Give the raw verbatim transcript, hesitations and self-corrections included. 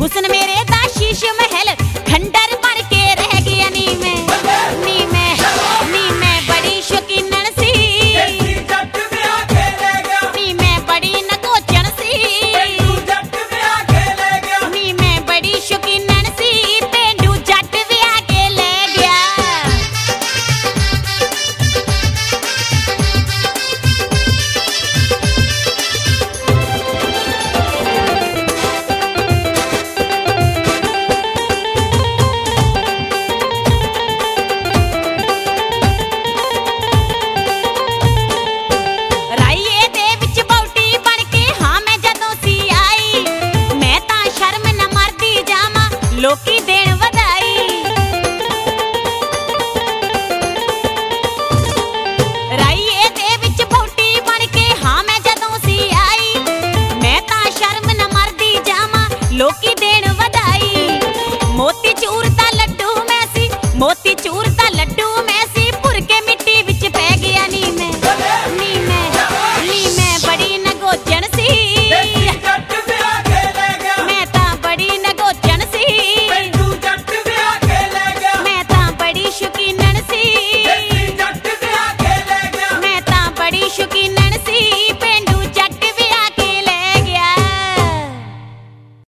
ਹੁਸਨ ਮੇਰੇ ਦਾ ਸ਼ੀਸ਼ ਮਹਿਲ ਖੰਡਰ ਬਣ ਕੇ ਰਹਿ ਗਿਆ ਨੀ ਮੈਂ ਨੀ ਮੈਂ ਨੀ ਮੈਂ ਬੜੀ ਸ਼ੌਕੀਨਣ ਸੀ ਦੇਸੀ ਜੱਟ ਵਿਆਹ ਕੇ ਲੈ ਗਿਆ ਨੀ ਮੈਂ ਬੜੀ ਨਕੋਚਣ ਸੀ ਪੇਂਡੂ ਜੱਟ ਵਿਆਹ ਕੇ ਲੈ ਗਿਆ ਨੀ ਮੈਂ ਬੜੀ ਸ਼ੌਕੀਨਣ ਸੀ ਪੇਂਡੂ ਜੱਟ ਵਿਆਹ ਕੇ ਲੈ ਗਿਆ ਰਾਈਏ ਦੇ ਵਿੱਚ ਬੌਟੀ ਬਣ ਕੇ ਹਾਂ ਮੈਂ ਜਦੋਂ ਸੀ ਆਈ ਮੈਂ ਤਾਂ ਸ਼ਰਮ ਨਾ ਮਰਦੀ ਜਾਵਾਂ ਲੋਕੀ ਦੇਣ